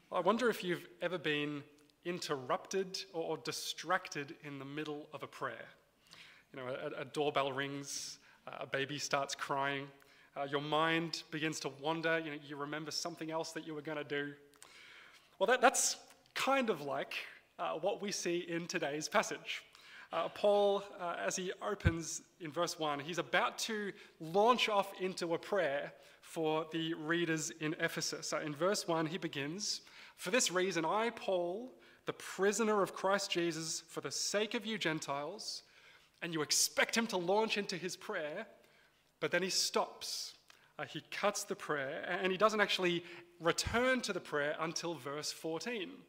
I wonder if you've ever been interrupted or distracted in the middle of a prayer. You know, a doorbell rings, a baby starts crying, your mind begins to wander, you remember something else that you were going to do. Well, that's kind of like what we see in today's passage. Paul, as he opens in verse 1, he's about to launch off into a prayer for the readers in Ephesus. In verse 1, he begins, "For this reason, I, Paul, the prisoner of Christ Jesus, for the sake of you Gentiles," and you expect him to launch into his prayer, but then he stops. He cuts the prayer, and he doesn't actually return to the prayer until verse 14.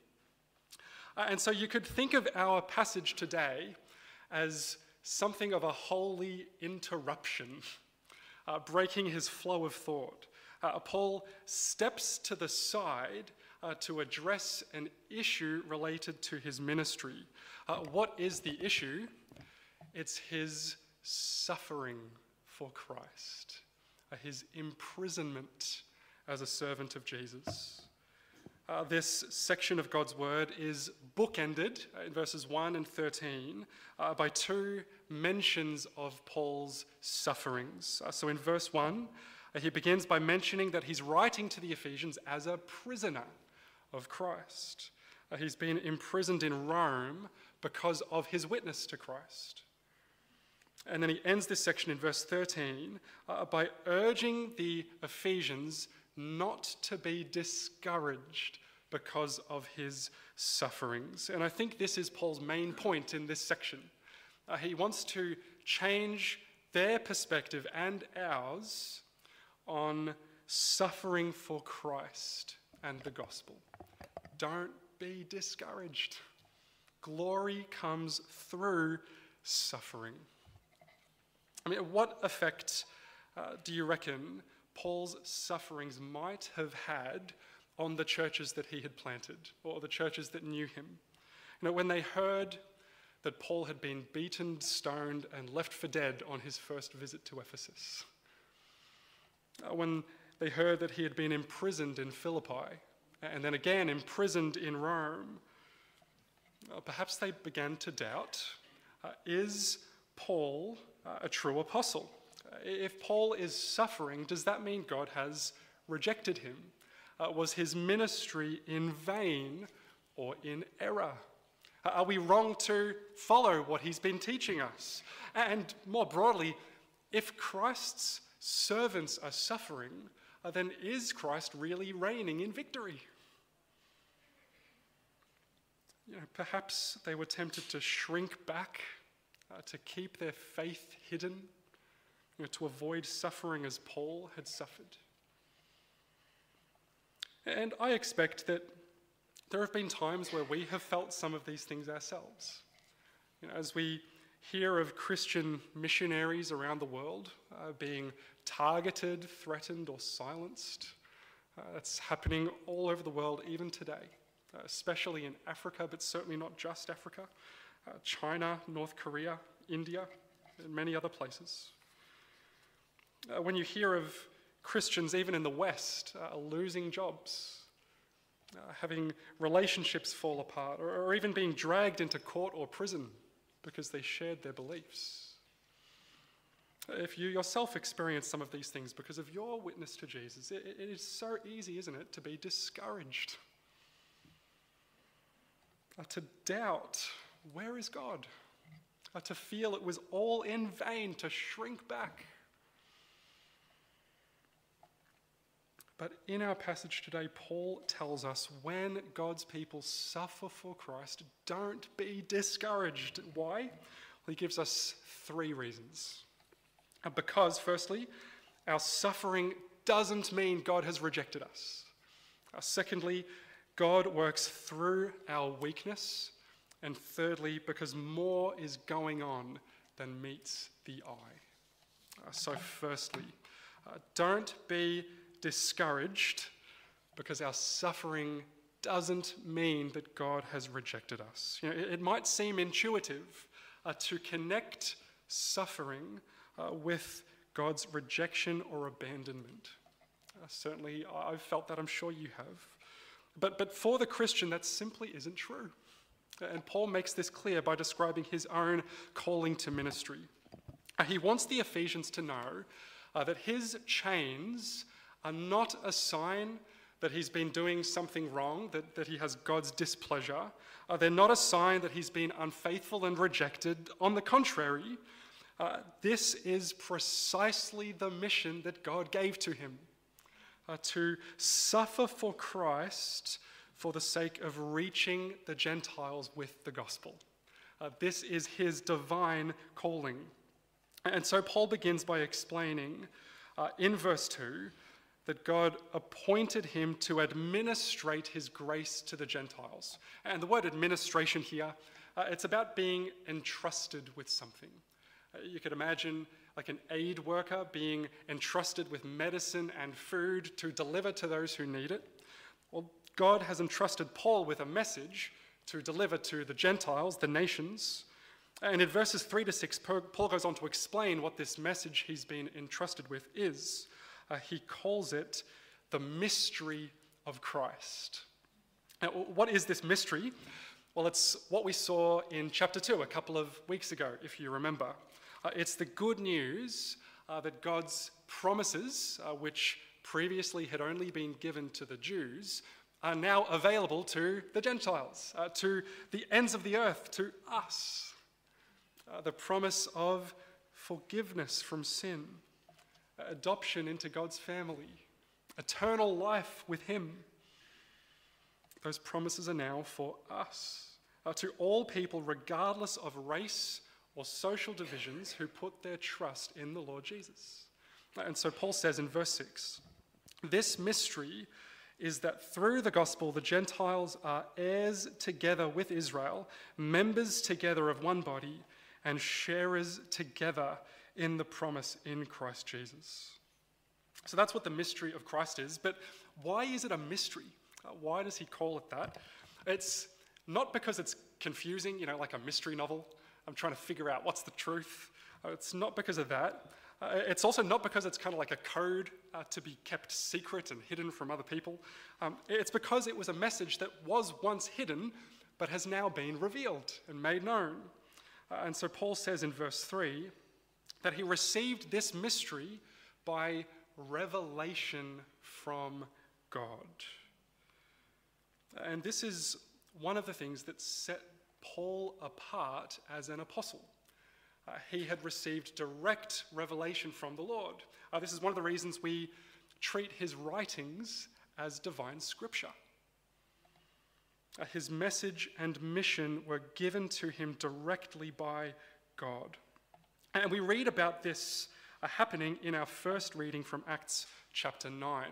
And so you could think of our passage today as something of a holy interruption, breaking his flow of thought. Paul steps to the side to address an issue related to his ministry. What is the issue? It's his suffering for Christ, his imprisonment as a servant of Jesus. This section of God's word is bookended in verses 1 and 13 by two mentions of Paul's sufferings. So in verse 1, he begins by mentioning that he's writing to the Ephesians as a prisoner of Christ. He's been imprisoned in Rome because of his witness to Christ. And then he ends this section in verse 13 by urging the Ephesians not to be discouraged because of his sufferings. And I think this is Paul's main point in this section. He wants to change their perspective and ours on suffering for Christ and the gospel. Don't be discouraged. Glory comes through suffering. I mean, what effect do you reckon Paul's sufferings might have had on the churches that he had planted, or the churches that knew him? When they heard that Paul had been beaten, stoned, and left for dead on his first visit to Ephesus. When they heard that he had been imprisoned in Philippi, and then again imprisoned in Rome, perhaps they began to doubt, is Paul a true apostle? If Paul is suffering, does that mean God has rejected him? Was his ministry in vain or in error? Are we wrong to follow what he's been teaching us? And more broadly, if Christ's servants are suffering, then is Christ really reigning in victory? Perhaps they were tempted to shrink back, to keep their faith hidden, to avoid suffering as Paul had suffered. And I expect that there have been times where we have felt some of these things ourselves. As we hear of Christian missionaries around the world being targeted, threatened, or silenced, that's happening all over the world even today, especially in Africa, but certainly not just Africa, China, North Korea, India, and many other places. When you hear of Christians, even in the West, losing jobs, having relationships fall apart, or even being dragged into court or prison because they shared their beliefs. If you yourself experience some of these things because of your witness to Jesus, it is so easy, isn't it, to be discouraged, to doubt, where is God? To feel it was all in vain, to shrink back. But in our passage today, Paul tells us when God's people suffer for Christ, don't be discouraged. Why? Well, he gives us three reasons. Because, firstly, our suffering doesn't mean God has rejected us. Secondly, God works through our weakness. And thirdly, because more is going on than meets the eye. So firstly, don't be discouraged because our suffering doesn't mean that God has rejected us. It might seem intuitive to connect suffering with God's rejection or abandonment. Certainly, I've felt that, I'm sure you have. But for the Christian, that simply isn't true. And Paul makes this clear by describing his own calling to ministry. He wants the Ephesians to know that his chains are not a sign that he's been doing something wrong, that he has God's displeasure. They're not a sign that he's been unfaithful and rejected. On the contrary, this is precisely the mission that God gave to him, to suffer for Christ for the sake of reaching the Gentiles with the gospel. This is his divine calling. And so Paul begins by explaining in verse 2 that God appointed him to administrate his grace to the Gentiles. And the word administration here, it's about being entrusted with something. You could imagine like an aid worker being entrusted with medicine and food to deliver to those who need it. Well, God has entrusted Paul with a message to deliver to the Gentiles, the nations. And in verses 3 to 6, Paul goes on to explain what this message he's been entrusted with is. He calls it the mystery of Christ. Now, what is this mystery? Well, it's what we saw in chapter 2 a couple of weeks ago, if you remember. It's the good news that God's promises, which previously had only been given to the Jews, are now available to the Gentiles, to the ends of the earth, to us. The promise of forgiveness from sin, adoption into God's family, eternal life with him. Those promises are now for us, to all people regardless of race or social divisions who put their trust in the Lord Jesus. And so Paul says in verse 6, this mystery is that through the gospel the Gentiles are heirs together with Israel, members together of one body, and sharers together in the promise in Christ Jesus. So that's what the mystery of Christ is. But why is it a mystery? Why does he call it that? It's not because it's confusing, like a mystery novel. I'm trying to figure out what's the truth. It's not because of that. It's also not because it's kind of like a code to be kept secret and hidden from other people. It's because it was a message that was once hidden but has now been revealed and made known. And so Paul says in verse 3 that he received this mystery by revelation from God. And this is one of the things that set Paul apart as an apostle. He had received direct revelation from the Lord. This is one of the reasons we treat his writings as divine scripture. His message and mission were given to him directly by God. And we read about this happening in our first reading from Acts chapter 9.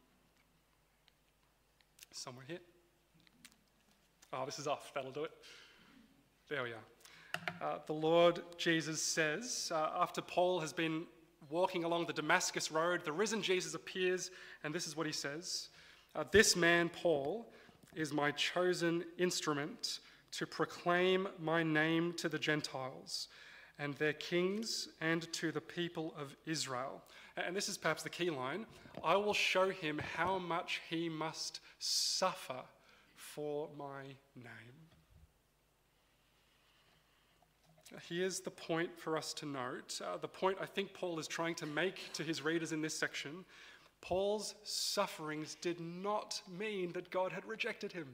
Somewhere here. Oh, this is off. That'll do it. There we are. The Lord Jesus says, after Paul has been walking along the Damascus road, the risen Jesus appears, and this is what he says. This man, Paul, is my chosen instrument to proclaim my name to the Gentiles and their kings and to the people of Israel. And this is perhaps the key line. I will show him how much he must suffer for my name. Here's the point for us to note. The point I think Paul is trying to make to his readers in this section. Paul's sufferings did not mean that God had rejected him.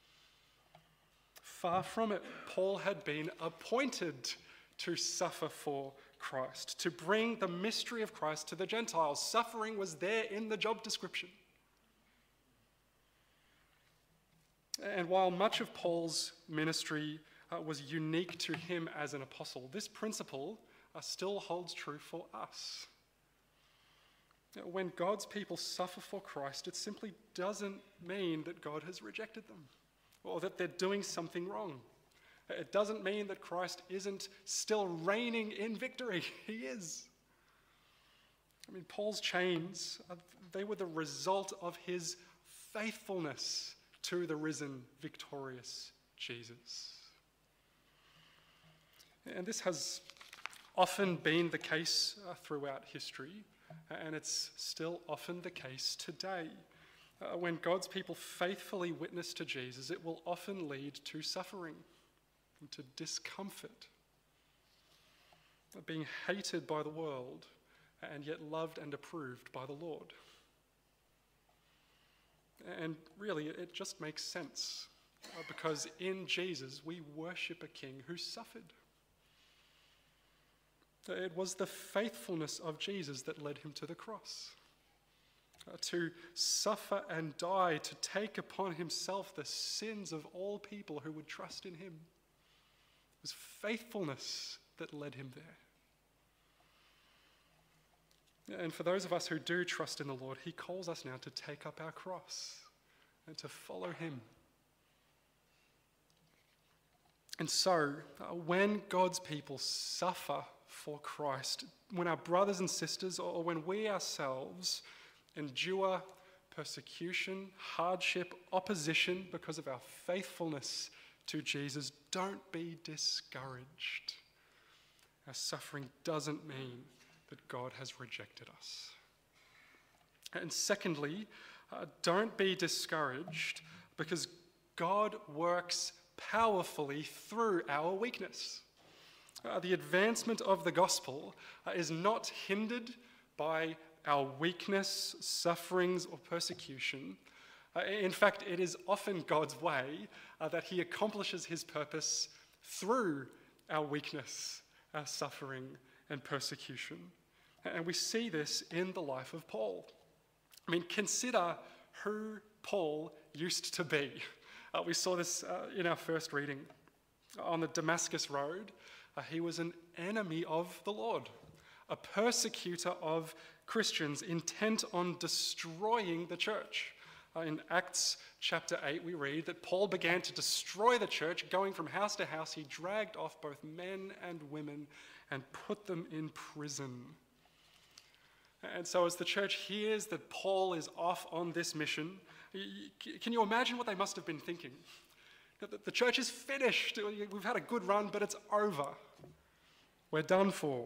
Far from it, Paul had been appointed to suffer for Christ, to bring the mystery of Christ to the Gentiles. Suffering was there in the job description. And while much of Paul's ministry was unique to him as an apostle, this principle still holds true for us. When God's people suffer for Christ, it simply doesn't mean that God has rejected them or that they're doing something wrong. It doesn't mean that Christ isn't still reigning in victory. He is. Paul's chains, they were the result of his faithfulness to the risen, victorious Jesus. And this has often been the case throughout history, and it's still often the case today. When God's people faithfully witness to Jesus, it will often lead to suffering and to discomfort, being hated by the world and yet loved and approved by the Lord. And really, it just makes sense because in Jesus we worship a king who suffered. It was the faithfulness of Jesus that led him to the cross. To suffer and die, to take upon himself the sins of all people who would trust in him. It was faithfulness that led him there. And for those of us who do trust in the Lord, he calls us now to take up our cross and to follow him. And so, when God's people suffer for Christ, when our brothers and sisters, or when we ourselves endure persecution, hardship, opposition because of our faithfulness to Jesus, don't be discouraged. Our suffering doesn't mean that God has rejected us. And secondly, don't be discouraged because God works powerfully through our weakness. The advancement of the gospel is not hindered by our weakness, sufferings, or persecution. In fact, it is often God's way that he accomplishes his purpose through our weakness, our suffering, and persecution. And we see this in the life of Paul. I mean, consider who Paul used to be. We saw this in our first reading. On the Damascus Road, he was an enemy of the Lord, a persecutor of Christians intent on destroying the church. In Acts chapter 8, we read that Paul began to destroy the church, going from house to house. He dragged off both men and women and put them in prison. And so as the church hears that Paul is off on this mission, can you imagine what they must have been thinking? The church is finished. We've had a good run, but it's over. We're done for.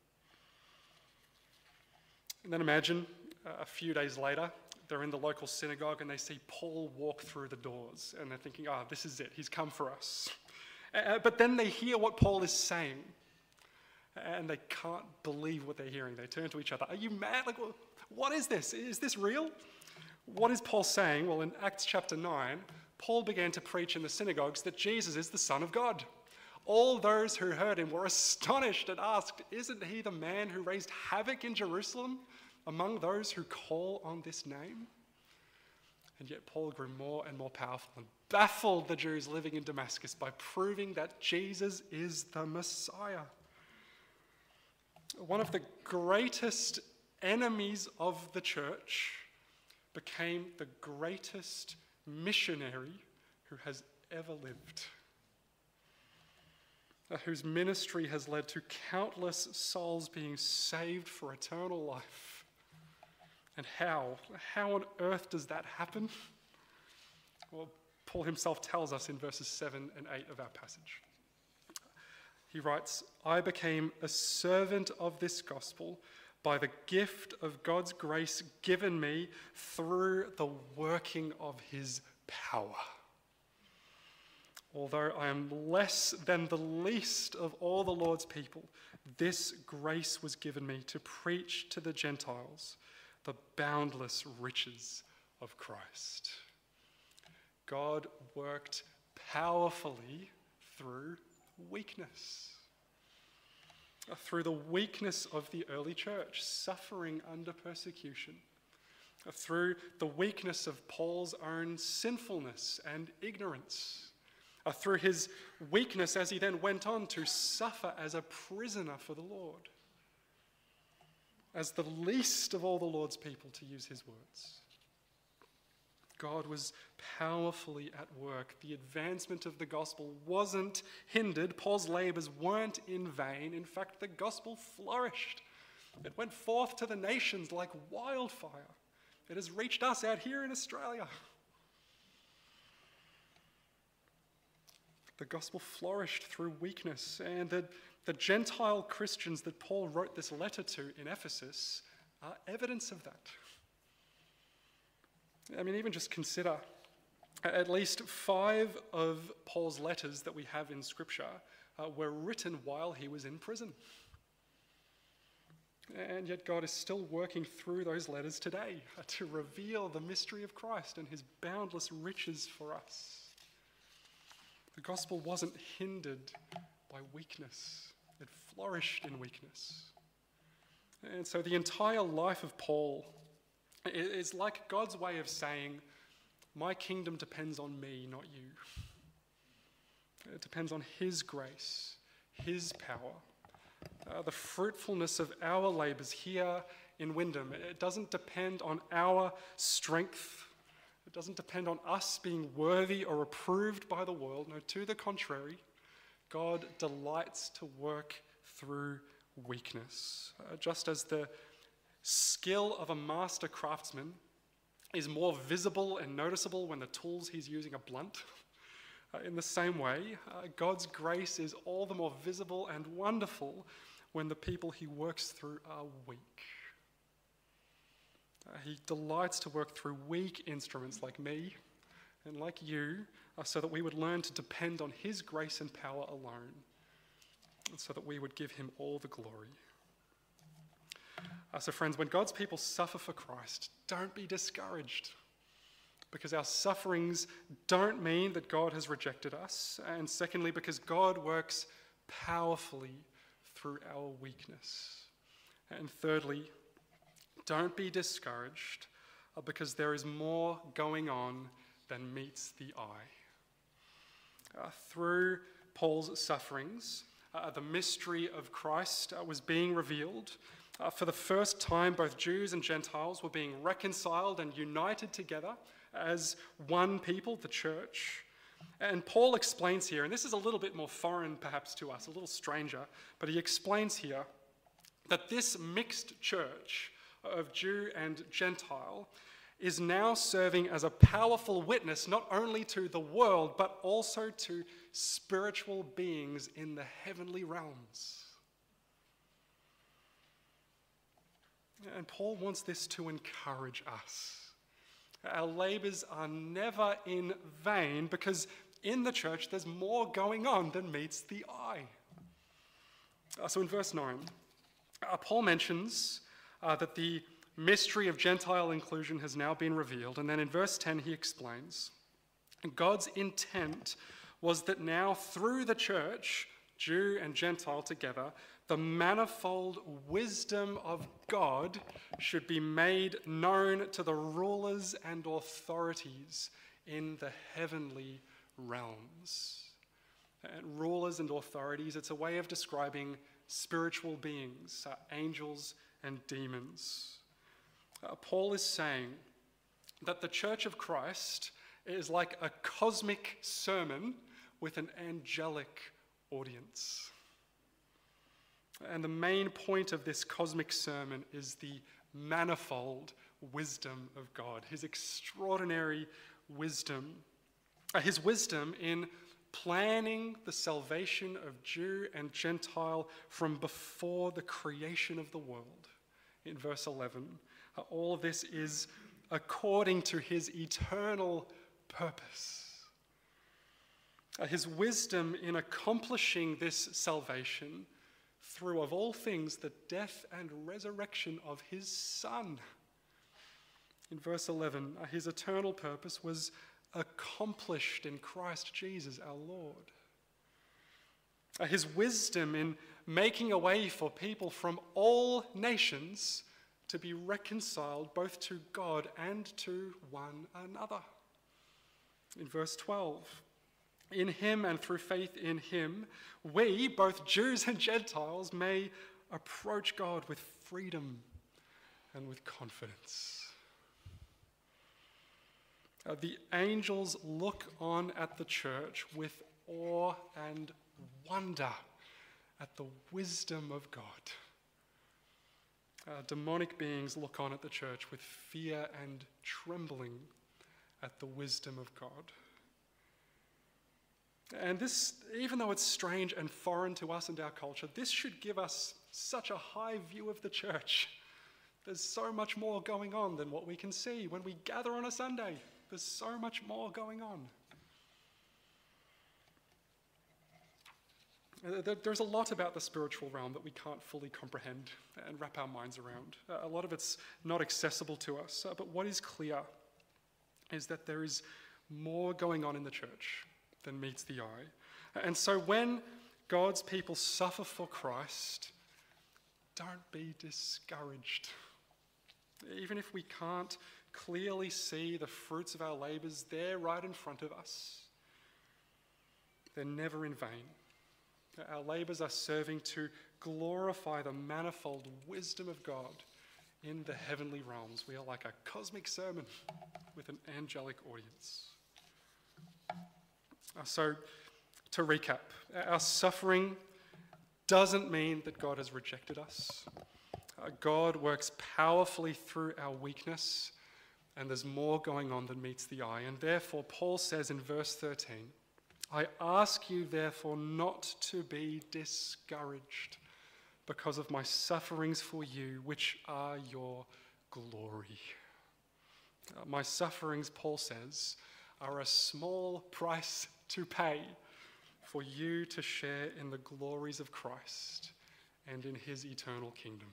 And then imagine a few days later, they're in the local synagogue and they see Paul walk through the doors and they're thinking, this is it. He's come for us. But then they hear what Paul is saying and they can't believe what they're hearing. They turn to each other. Are you mad? Like, what is this? Is this real? What is Paul saying? Well, in Acts chapter 9, Paul began to preach in the synagogues that Jesus is the Son of God. All those who heard him were astonished and asked, "Isn't he the man who raised havoc in Jerusalem among those who call on this name?" And yet Paul grew more and more powerful and baffled the Jews living in Damascus by proving that Jesus is the Messiah. One of the greatest enemies of the church became the greatest missionary who has ever lived, whose ministry has led to countless souls being saved for eternal life. And how on earth does that happen? Well, Paul himself tells us in verses 7 and 8 of our passage. He writes, "I became a servant of this gospel by the gift of God's grace given me through the working of his power. Although I am less than the least of all the Lord's people, this grace was given me to preach to the Gentiles the boundless riches of Christ." God worked powerfully through weakness. Through the weakness of the early church, suffering under persecution. Through the weakness of Paul's own sinfulness and ignorance. Through his weakness as he then went on to suffer as a prisoner for the Lord. As the least of all the Lord's people, to use his words. God was powerfully at work. The advancement of the gospel wasn't hindered. Paul's labors weren't in vain. In fact, the gospel flourished. It went forth to the nations like wildfire. It has reached us out here in Australia. The gospel flourished through weakness, and the Gentile Christians that Paul wrote this letter to in Ephesus are evidence of that. I mean, even just consider at least 5 of Paul's letters that we have in Scripture were written while he was in prison. And yet God is still working through those letters today to reveal the mystery of Christ and his boundless riches for us. The gospel wasn't hindered by weakness. It flourished in weakness. And so the entire life of Paul is like God's way of saying, my kingdom depends on me, not you. It depends on his grace, his power. The fruitfulness of our labours here in Wyndham, it doesn't depend on our strength. It doesn't depend on us being worthy or approved by the world. No, to the contrary, God delights to work through weakness. Just as the skill of a master craftsman is more visible and noticeable when the tools he's using are blunt, in the same way, God's grace is all the more visible and wonderful when the people he works through are weak. He delights to work through weak instruments like me and like you, so that we would learn to depend on his grace and power alone, and so that we would give him all the glory. So friends, when God's people suffer for Christ, don't be discouraged, because our sufferings don't mean that God has rejected us, and secondly, because God works powerfully through our weakness. And thirdly, don't be discouraged, because there is more going on than meets the eye. Through Paul's sufferings, the mystery of Christ was being revealed. For the first time, both Jews and Gentiles were being reconciled and united together as one people, the church. And Paul explains here, and this is a little bit more foreign perhaps to us, a little stranger, but he explains here that this mixed church of Jew and Gentile is now serving as a powerful witness not only to the world, but also to spiritual beings in the heavenly realms. And Paul wants this to encourage us. Our labours are never in vain, because in the church there's more going on than meets the eye. So in verse 9, Paul mentions that the mystery of Gentile inclusion has now been revealed. And then in verse 10 he explains, God's intent was that now through the church, Jew and Gentile together, the manifold wisdom of God should be made known to the rulers and authorities in the heavenly realms. And rulers and authorities, it's a way of describing spiritual beings, angels and demons. Paul is saying that the Church of Christ is like a cosmic sermon with an angelic audience. And the main point of this cosmic sermon is the manifold wisdom of God, his extraordinary wisdom. His wisdom in planning the salvation of Jew and Gentile from before the creation of the world. In verse 11, all of this is according to his eternal purpose. His wisdom in accomplishing this salvation through, of all things, the death and resurrection of his Son. In verse 11, his eternal purpose was accomplished in Christ Jesus our Lord. His wisdom in making a way for people from all nations to be reconciled both to God and to one another. In verse 12, in him and through faith in him, we, both Jews and Gentiles, may approach God with freedom and with confidence. The angels look on at the church with awe and wonder at the wisdom of God. Demonic beings look on at the church with fear and trembling at the wisdom of God. And this, even though it's strange and foreign to us and our culture, this should give us such a high view of the church. There's so much more going on than what we can see when we gather on a Sunday. There's so much more going on. There's a lot about the spiritual realm that we can't fully comprehend and wrap our minds around. A lot of it's not accessible to us, but what is clear is that there is more going on in the church than meets the eye. And so when God's people suffer for Christ, don't be discouraged. Even if we can't clearly see the fruits of our labours there right in front of us, they're never in vain. Our labours are serving to glorify the manifold wisdom of God in the heavenly realms. We are like a cosmic sermon with an angelic audience. So, to recap, our suffering doesn't mean that God has rejected us. God works powerfully through our weakness, and there's more going on than meets the eye. And therefore, Paul says in verse 13, I ask you, therefore, not to be discouraged because of my sufferings for you, which are your glory. My sufferings, Paul says, are a small price to pay for you to share in the glories of Christ and in his eternal kingdom.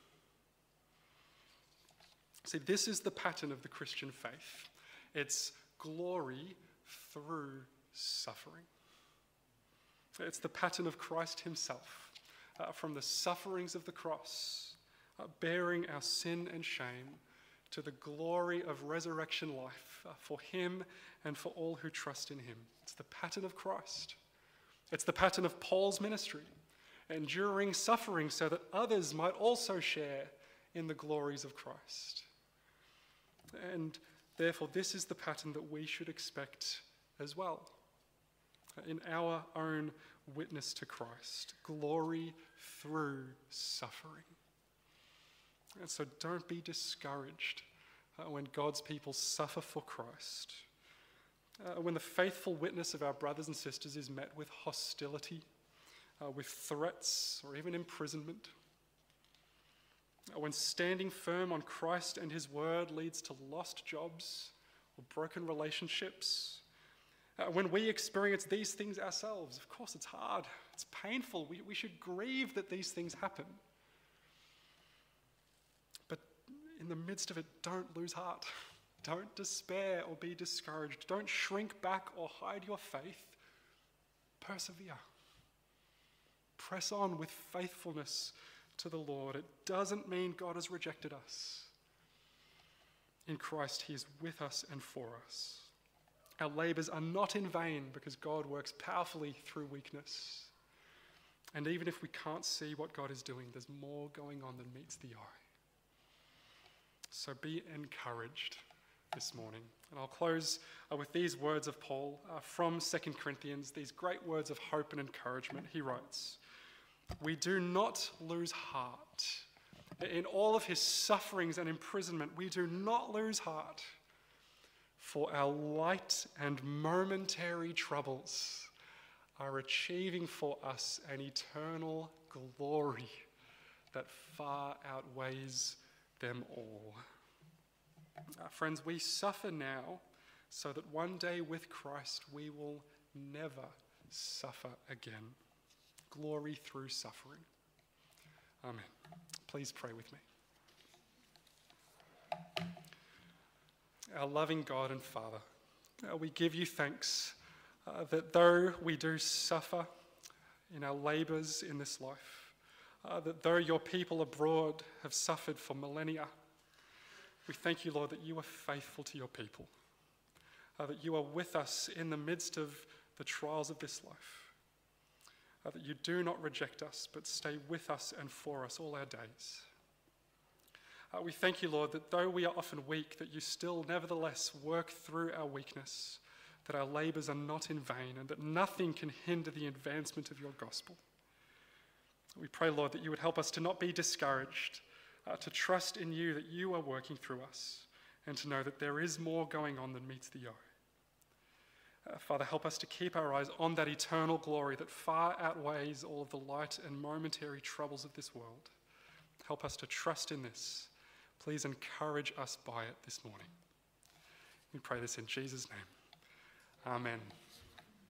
See, this is the pattern of the Christian faith. It's glory through suffering. It's the pattern of Christ himself, from the sufferings of the cross, bearing our sin and shame, to the glory of resurrection life for him and for all who trust in him. It's the pattern of Christ. It's the pattern of Paul's ministry, enduring suffering so that others might also share in the glories of Christ. And therefore, this is the pattern that we should expect as well. In our own witness to Christ, glory through suffering. And so don't be discouraged when God's people suffer for Christ. When the faithful witness of our brothers and sisters is met with hostility, with threats, or even imprisonment. When standing firm on Christ and his word leads to lost jobs or broken relationships. When we experience these things ourselves, of course it's hard, it's painful. We should grieve that these things happen. But in the midst of it, don't lose heart. Don't despair or be discouraged. Don't shrink back or hide your faith. Persevere. Press on with faithfulness to the Lord. It doesn't mean God has rejected us. In Christ, he is with us and for us. Our labours are not in vain because God works powerfully through weakness. And even if we can't see what God is doing, there's more going on than meets the eye. So be encouraged this morning. And I'll close with these words of Paul from 2 Corinthians, these great words of hope and encouragement. He writes, we do not lose heart. In all of his sufferings and imprisonment, we do not lose heart. For our light and momentary troubles are achieving for us an eternal glory that far outweighs them all. Friends, we suffer now so that one day with Christ we will never suffer again. Glory through suffering. Amen. Please pray with me. Our loving God and Father, we give you thanks that though we do suffer in our labours in this life, that though your people abroad have suffered for millennia, we thank you, Lord, that you are faithful to your people, that you are with us in the midst of the trials of this life, that you do not reject us, but stay with us and for us all our days. We thank you, Lord, that though we are often weak, that you still nevertheless work through our weakness, that our labours are not in vain, and that nothing can hinder the advancement of your gospel. We pray, Lord, that you would help us to not be discouraged, to trust in you that you are working through us, and to know that there is more going on than meets the eye. Father, help us to keep our eyes on that eternal glory that far outweighs all of the light and momentary troubles of this world. Help us to trust in this Please encourage us by it this morning. We pray this in Jesus' name. Amen.